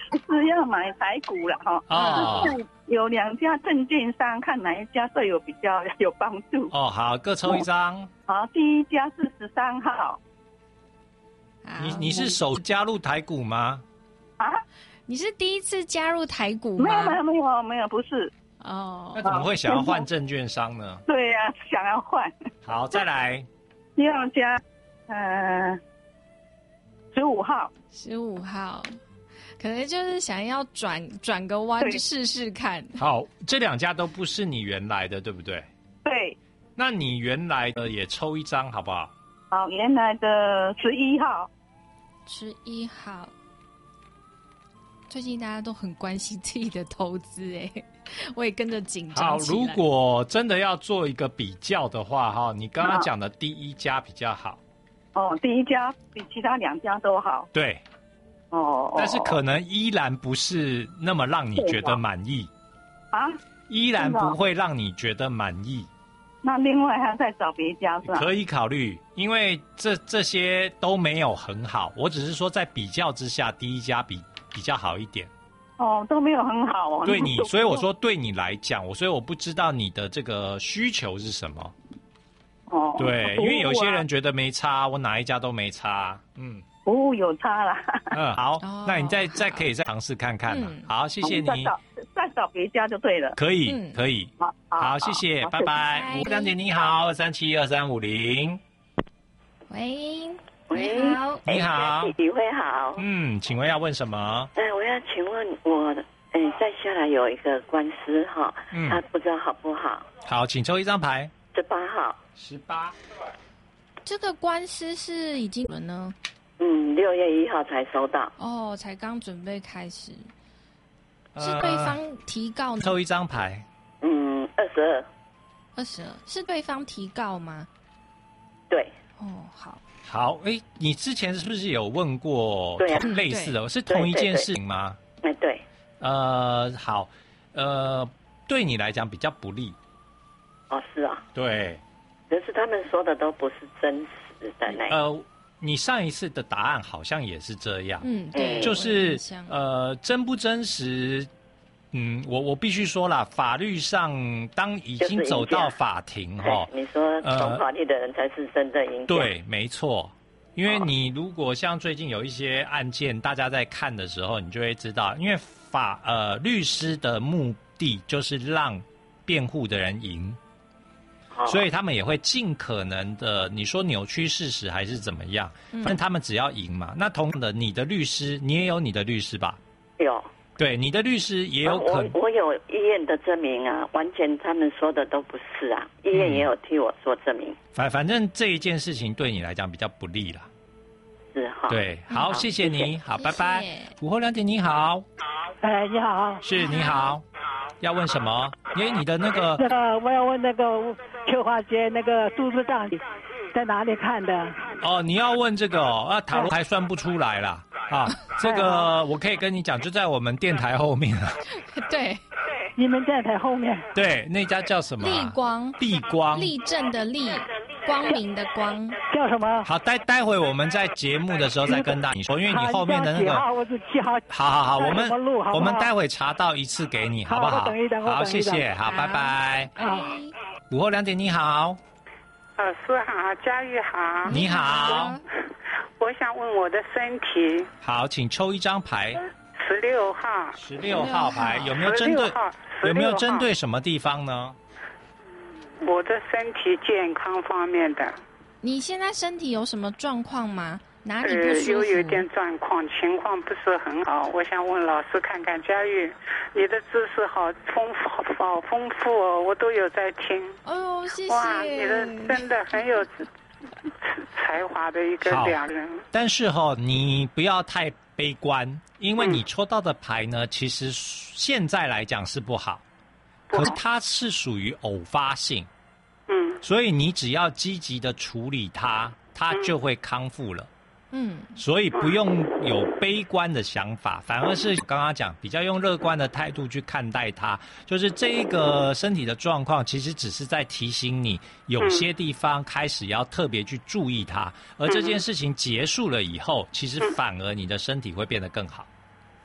是要买台股了哈。哦。有两家证券商，看哪一家对我比较有帮助。 哦，好，各抽一张。 好，第一家是十三号。 你你是首加入台股吗？ 啊？ 你是第一次加入台股吗？ 没有没有没有没有，不是。 哦。 那怎么会想要换证券商呢？ 对呀、啊，想要换。 好，再来。 第二家，呃，十五号。 十五号。可能就是想要转转个弯，就试试看。 好，这两家都不是你原来的，对不对？ 对。 那你原来的也抽一张，好不好？ 好，原来的十一号。 十一号。最近大家都很关心自己的投资，哎，我也跟着紧张起来。 好，如果真的要做一个比较的话，哈，你刚刚讲的第一家比较好。 哦，第一家比其他两家都好。 对。 哦， 但是可能依然不是那么让你觉得满意啊， 依然不会让你觉得满意。 那另外还要再找别家是吧？ 可以考虑，因为这这些都没有很好，我只是说在比较之下，第一家比比较好一点。 哦，都没有很好哦。 对你，所以我说对你来讲，我所以我不知道你的这个需求是什么。 哦， 对，因为有些人觉得没差，我哪一家都没差，嗯。 服务有差啦。 嗯，好，哦、那你再再可以再尝试看看、嗯。好，谢谢你。 再找再找别家就对了。 可以，嗯、可以。 好，好， 好谢谢，拜拜。吴亮姐你好，二三七二三五零。 喂， 喂， 你好， 你好， 李慧好。 嗯，请问要问什么？ 哎，我要请问我，哎，再下来有一个官司哈，嗯，他不知道好不好。 好，请抽一张牌。 十八号。 十八。 这个官司是已经了呢？ 嗯，六月一号才收到。 哦，才刚准备开始，是对方提告呢？ 抽一张牌。 嗯，二十二。 二十二是对方提告吗？ 对。 哦，好。 好，哎，你之前是不是有问过类似的？是同一件事情吗？ 哎，对。 呃，好，呃，对你来讲比较不利。 哦，是啊。 对。 可是他们说的都不是真实的那。 呃。你上一次的答案好像也是这样， 嗯，对， 就是呃，真不真实？嗯，我我必须说啦，法律上当已经走到法庭哈， 你说懂法律的人才是真正赢家。 对，没错，因为你如果像最近有一些案件，大家在看的时候，你就会知道，因为法呃律师的目的就是让辩护的人赢。所以他们也会尽可能的，你说扭曲事实还是怎么样？反正他们只要赢嘛。那同样的，你的律师，你也有你的律师吧？ 有。 对，你的律师也有可能。 我我有医院的证明啊，完全他们说的都不是啊。医院也有替我做证明。 反反正这一件事情对你来讲比较不利啦。 是哈。 对，好，谢谢你，好，拜拜。午后两点，你好。 哎，你好。 是，你好。要问什么？因为你的那个那个，我要问那个秋华街那个柱子上在哪里看的？ 哦，你要问这个哦，啊，塔罗还算不出来啦。啊，这个我可以跟你讲，就在我们电台后面啊。 对， 你们电台后面。 对，那家叫什么？ 立光。 立光。 立正的立，光明的光。 叫什么？ 好，待待会我们在节目的时候再跟大家说，因为你后面的那个。 好，我是记好。 好好好，我们我们待会查到一次给你，好不好？ 等一等， 好，谢谢，好，拜拜。 好。 午后两点，你好。 老师好，佳玉好。 你好。 我想问我的身体。 好，请抽一张牌。 十六号。 十六号牌有没有针对？有没有针对什么地方呢？ 我的身体健康方面的。 你现在身体有什么状况吗？哪里不舒服？ 呃，有有点状况，情况不是很好。我想问老师看看，佳玉，你的知识好丰富，好丰富哦，我都有在听。 哦，谢谢。 哇，你的真的很有才华的一个良人。 但是哈、哦，你不要太悲观，因为你抽到的牌呢，嗯、其实现在来讲是不好，可是它是属于偶发性。 嗯。 所以你只要积极的处理它，它就会康复了。 嗯， 所以不用有悲观的想法，反而是刚刚讲比较用乐观的态度去看待它。就是这一个身体的状况，其实只是在提醒你，有些地方开始要特别去注意它。而这件事情结束了以后，其实反而你的身体会变得更好。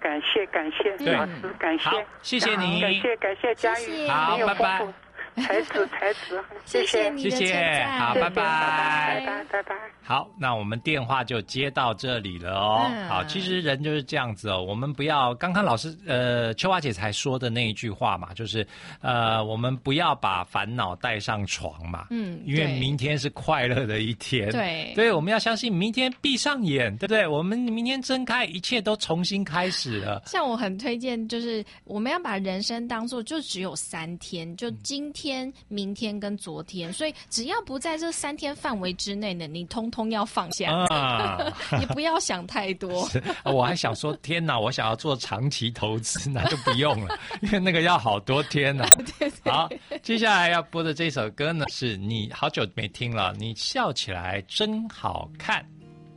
感谢感谢老师，感谢， 谢谢你， 感谢感谢佳玉， 好，拜拜。 才子才子， 谢谢你的谢谢，好，拜拜， 拜拜，拜拜。 好，那我们电话就接到这里了哦。嗯、好，其实人就是这样子哦，我们不要刚刚老师呃秋华姐才说的那一句话嘛，就是呃我们不要把烦恼带上床嘛，嗯，因为明天是快乐的一天， 对， 对，我们要相信明天闭上眼，对不对？我们明天睁开，一切都重新开始了。 像我很推荐，就是我们要把人生当作就只有三天，就今天。天、明天跟昨天，所以只要不在这三天范围之内呢，你通通要放下，啊、也不要想太多。 我还想说，天哪，我想要做长期投资，那就不用了，因为那个要好多天呢、啊。 对对好，接下来要播的这首歌呢，是你好久没听了，你笑起来真好看。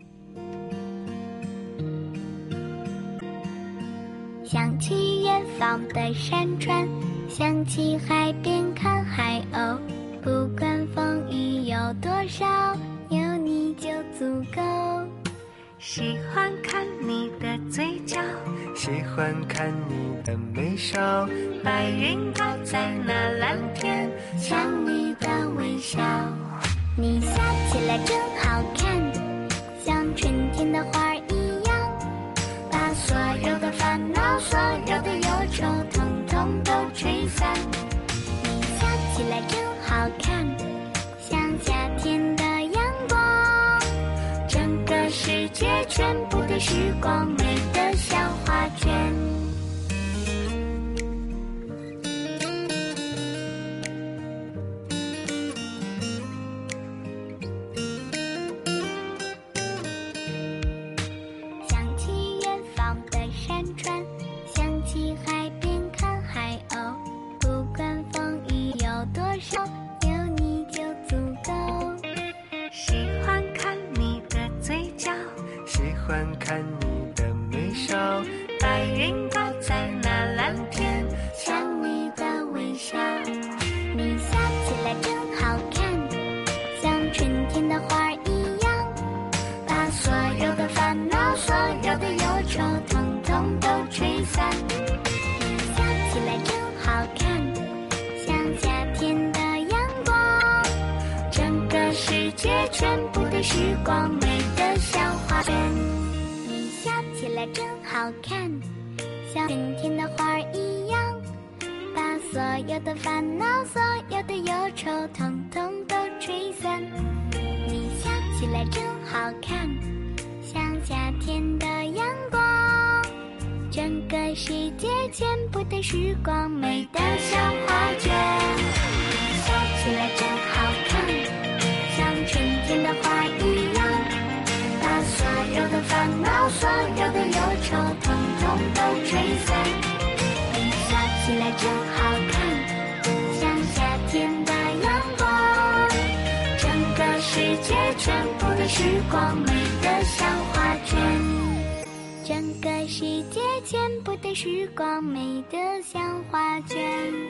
想起远方的山川，想起海边看海鸥，不管风雨有多少，有你就足够。 喜欢看你的嘴角，喜欢看你的眉梢，白云高在那蓝天， 像你的微笑。你笑起来真好看，像春天的花一样，把所有的烦恼，所有的忧愁统统都吹散。你笑起来真好看，像夏天的阳光，整个世界全部的时光美得像画卷。 看你的眉梢，白云高在那蓝天， 像你的微笑。你笑起来真好看，像春天的花一样，把所有的烦恼，所有的忧愁统统都吹散。你笑起来真好看，像夏天的阳光，整个世界全部的时光美得像画卷。笑起来真好看，像春天的花一样，把所有的烦恼，所有的忧愁统统都吹散。你笑起来真好看，像夏天的阳光，整个世界全部的时光美得像画卷。你笑起来真好看，像春天的花一样，把所有的烦恼，所有的忧愁统统都吹散。你笑起来真好看，像夏天的阳光，整个世界全部的时光美得像画卷。整个世界全部的时光美得像画卷。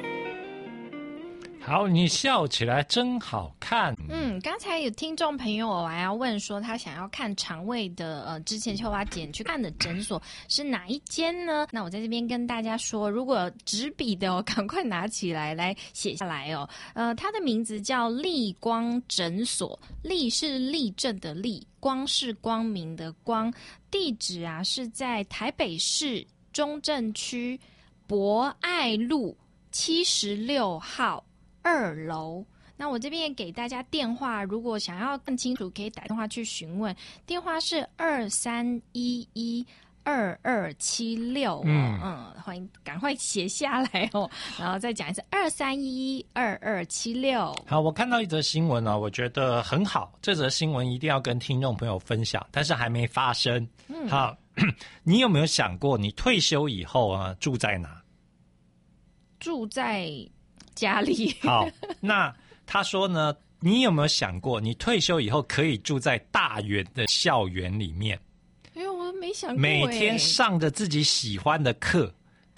好，你笑起来真好看。 嗯，刚才有听众朋友我还要问说，他想要看肠胃的，呃，之前秋华姐去看的诊所是哪一间呢？那我在这边跟大家说，如果有纸笔的哦，赶快拿起来来写下来哦。呃，它的名字叫立光诊所，立是立正的立，光是光明的光，地址啊是在台北市中正区博爱路七十六号。二楼，那我这边也给大家电话，如果想要更清楚，可以打电话去询问，电话是二三一一二二七六。嗯嗯，欢迎赶快写下来哦，然后再讲一次二三一一二二七六。 好，我看到一则新闻呢、哦，我觉得很好，这则新闻一定要跟听众朋友分享，但是还没发生。嗯，好，你有没有想过，你退休以后啊，住在哪？ 住在家里。 好，那他说呢，你有没有想过你退休以后可以住在大园的校园里面？ 哎呦，我没想过。 每天上着自己喜欢的课，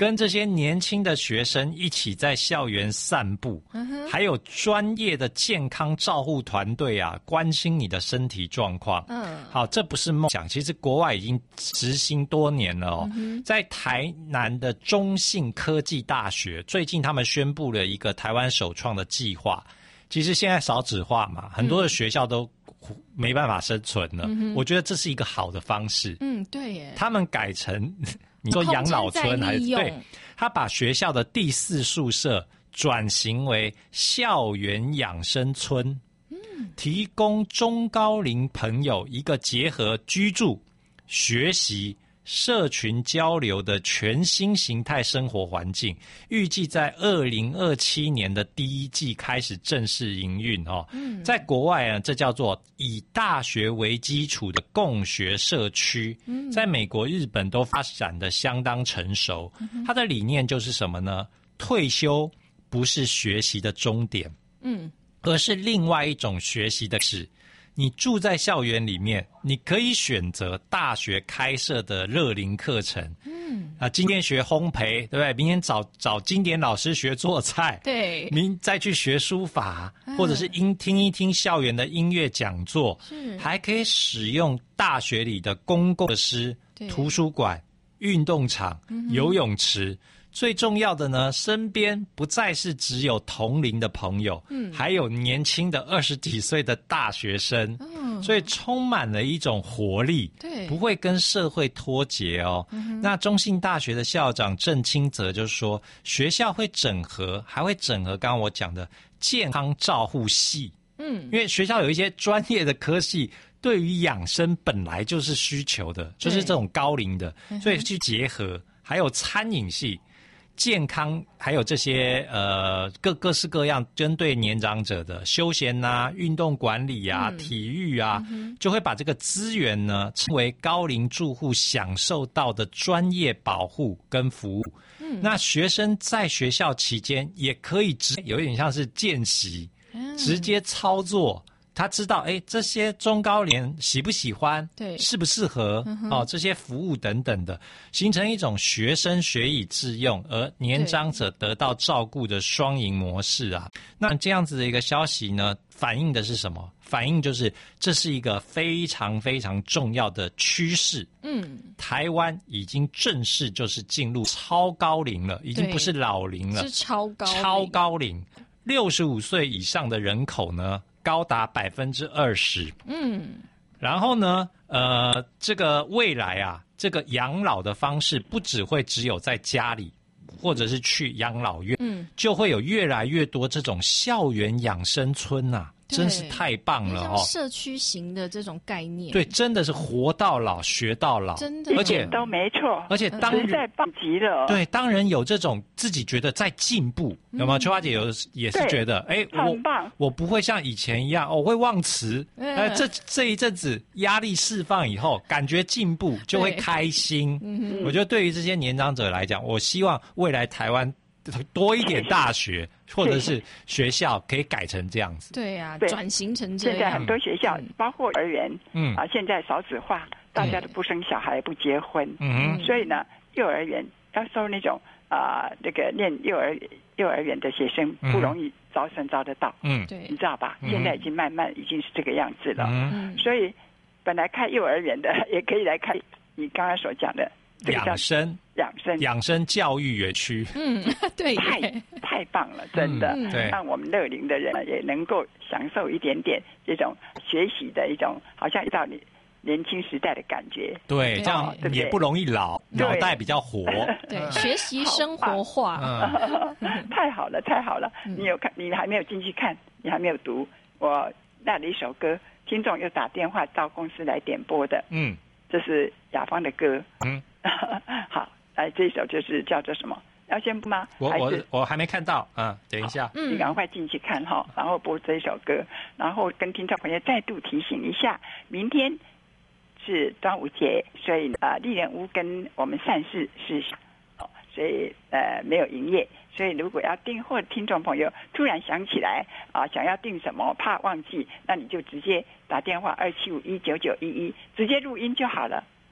跟这些年轻的学生一起在校园散步，嗯、还有专业的健康照护团队啊，关心你的身体状况。嗯，好，这不是梦想，其实国外已经执行多年了哦。嗯、在台南的中信科技大学，最近他们宣布了一个台湾首创的计划。其实现在少子化嘛，很多的学校都没办法生存了。嗯、我觉得这是一个好的方式。嗯，对耶。他们改成。你说养老村还是对？他把学校的第四宿舍转型为校园养生村，嗯，提供中高龄朋友一个结合居住、学习、社群交流的全新形态生活环境。预计在二零二七年的第一季开始正式营运哦。嗯，在国外啊，这叫做以大学为基础的共学社区。嗯，在美国、日本都发展的相当成熟。嗯，它的理念就是什么呢？退休不是学习的终点，嗯，而是另外一种学习的事。你住在校园里面，你可以选择大学开设的热龄课程。嗯，啊，今天学烘焙，对不对？明天找找经典老师学做菜，对，明再去学书法，嗯、或者是音听一听校园的音乐讲座，是，还可以使用大学里的公共设施、图书馆、运动场、嗯、游泳池。最重要的呢，身边不再是只有同龄的朋友，嗯，还有年轻的二十几岁的大学生，嗯，所以充满了一种活力，对，不会跟社会脱节哦。嗯、那中信大学的校长郑清泽就说，学校会整合，还会整合刚刚我讲的健康照护系，嗯，因为学校有一些专业的科系。对于养生本来就是需求的，就是这种高龄的，所以去结合，还有餐饮系。健康还有这些呃各各式各样针对年长者的休闲啊、运动管理啊、嗯、体育啊、嗯，就会把这个资源呢称为高龄住户享受到的专业保护跟服务。嗯，那学生在学校期间也可以直有点像是见习，嗯、直接操作。他知道，哎，这些中高龄喜不喜欢，对，适不适合，嗯、哦，这些服务等等的，形成一种学生学以致用，而年长者得到照顾的双赢模式啊。那这样子的一个消息呢，反映的是什么？反映就是这是一个非常非常重要的趋势。嗯，台湾已经正式就是进入超高龄了，已经不是老龄了，是超高龄超高龄。六十五岁以上的人口呢？高达百分之二十，嗯，然后呢，呃，这个未来啊，这个养老的方式不只会只有在家里，或者是去养老院，嗯，就会有越来越多这种校园养生村啊。真是太棒了哦！ 社区型的这种概念， 对，真的是活到老学到老， 真的， 而且都没错。 而且当实在棒极了， 对，当人有这种自己觉得在进步，嗯、有没有？秋花姐有也是觉得，哎，我我不会像以前一样，哦、我会忘词。哎、嗯，这这一阵子压力释放以后，感觉进步就会开心。嗯，我觉得对于这些年长者来讲，我希望未来台湾多一点大学。或者是学校可以改成这样子， 对呀、啊，转型成这样。 现在很多学校，嗯、包括幼儿园，嗯啊，现在少子化，大家都不生小孩，不结婚，嗯，所以呢，幼儿园要收那种啊，那、呃、个念幼儿幼儿园的学生不容易招生招得到，嗯，对，你知道吧？现在已经慢慢已经是这个样子了，嗯，所以本来开幼儿园的也可以来开你刚刚所讲的。 养生养生养生教育园区， 嗯，对， 太太棒了，真的，嗯、让我们乐龄的人也能够享受一点点这种学习的一种，好像到你年轻时代的感觉。 对，这样也不容易老，脑袋比较活。 对，学习生活化， 嗯、太好了，太好了！你有看？你还没有进去看，你还没有读。我那了一首歌，听众又打电话到公司来点播的，嗯，这是雅芳的歌，嗯。好，来这一首就是叫做什么？要先播吗？ 我我我还没看到啊，等一下， 你赶快进去看哈，然后播这一首歌，然后跟听众朋友再度提醒一下，明天是端午节，所以啊，丽人屋跟我们善事是，所以呃没有营业，所以如果要订货的听众朋友突然想起来啊，想要订什么，怕忘记，那你就直接打电话二七五一九九一一，直接录音就好了。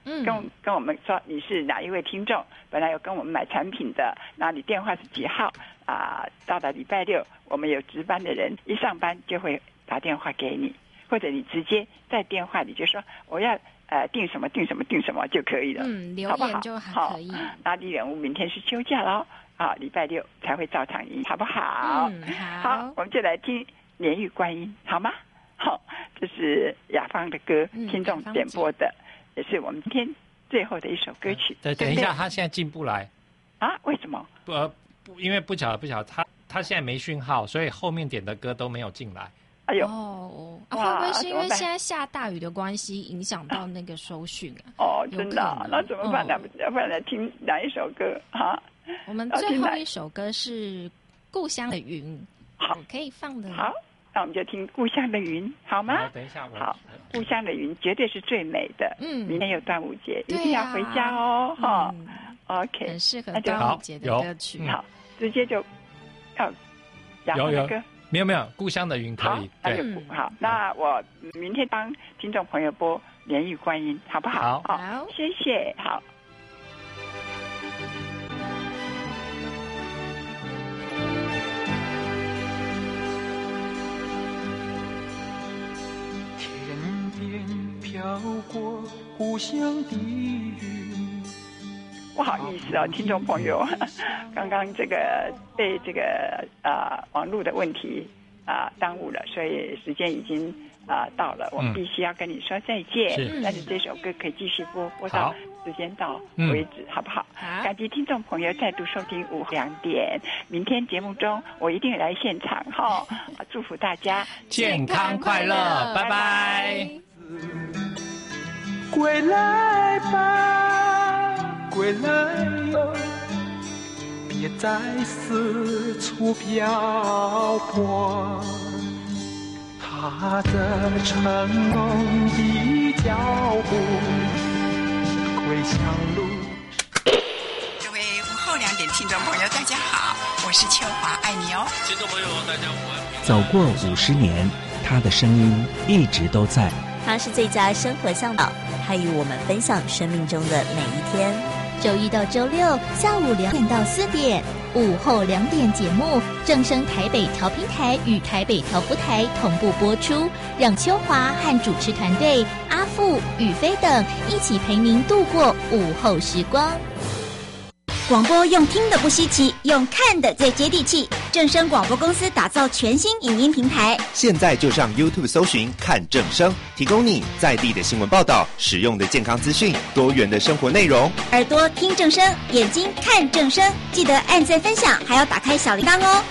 嗯，跟跟我们说你是哪一位听众，本来有跟我们买产品的，那你电话是几号啊？到了礼拜六，我们有值班的人一上班就会打电话给你，或者你直接在电话里就说我要呃订什么订什么订什么就可以了， 嗯，留言就还可以。 哪里人物明天是休假咯，啊，礼拜六才会照常营，好不好？ 嗯，好。 好，我们就来听莲玉观音，好吗？好，这是雅芳的歌，嗯、听众点播的，也是我们今天最后的一首歌曲。 对，等一下，他现在进不来啊？为什么？ 不，呃、不因为不巧不巧，他他现在没讯号，所以后面点的歌都没有进来。 哎呦， 哦，啊、会不会是因为现在下大雨的关系，影响到那个收讯啊？ 哦，真的、啊，那怎么办呢？要、哦、不然来听哪一首歌哈？ 我们最后一首歌是《故乡的云》， 好， 可以放的。 好，那我们就听《故乡的云》，好吗？ 好，等一下， 好，《故乡的云》绝对是最美的。嗯，明天有端午节， 啊、 一定要回家哦，哈、 嗯。 OK， 很适合端午节的歌曲。 好，直接就要雅芳的歌。 没有没有，故乡的云可以。 那就不好。那我明天帮听众朋友播莲玉观音，好不好？ 好，好， 谢谢。好。 天边飘过故乡的云。 不好意思啊，听众朋友，刚刚这个被这个啊、呃、网络的问题啊、呃、耽误了，所以时间已经啊、呃、到了，我们必须要跟你说再见。 嗯、 但是这首歌可以继续播，播到时间到为止，好不好？ 好， 感谢听众朋友再度收听午后两点，明天节目中我一定来现场哈、哦，祝福大家健康快乐，拜拜。 归来吧。归来哟，别再四处漂泊，踏着成梦的脚步，归乡路。 各位午后两点听众朋友，大家好，我是秋华，爱你哦。 听众朋友，大家午安。 走过五十年，他的声音一直都在。 他是最佳生活向导，他与我们分享生命中的每一天。 周一到周六下午两点到四点，午后两点节目正声台北调频台与台北调布台同步播出，让秋华和主持团队阿富、宇飞等一起陪您度过午后时光。 广播用听的不稀奇，用看的最接地气。正声广播公司打造全新影音平台， 现在就上 YouTube 搜寻看正声，提供你在地的新闻报道、实用的健康资讯、多元的生活内容。 耳朵听正声，眼睛看正声，记得按赞分享，还要打开小铃铛哦。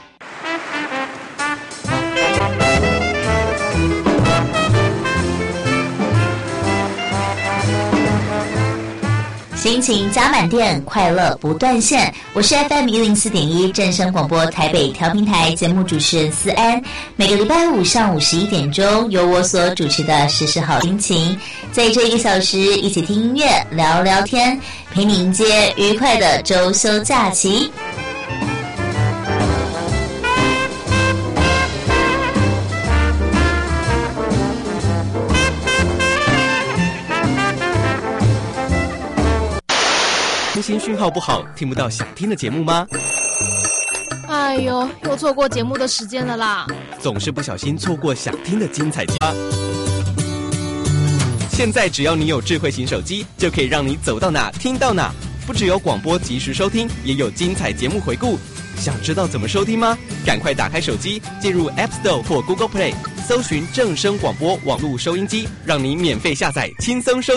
心情加满电，快乐不断线。我是 F M 一零四点一正声广播台北调频台节目主持人思安。每个礼拜五上午十一点钟，由我所主持的时时好心情，在这一个小时一起听音乐、聊聊天，陪你迎接愉快的周休假期。 通信讯号不好，听不到想听的节目吗？ 哎呦，又错过节目的时间了啦！ 总是不小心错过想听的精彩节目。现在只要你有智慧型手机，就可以让你走到哪听到哪。不只有广播及时收听，也有精彩节目回顾。想知道怎么收听吗？赶快打开手机，进入 App Store 或 Google Play， 搜寻正声广播网络收音机，让你免费下载，轻松收听。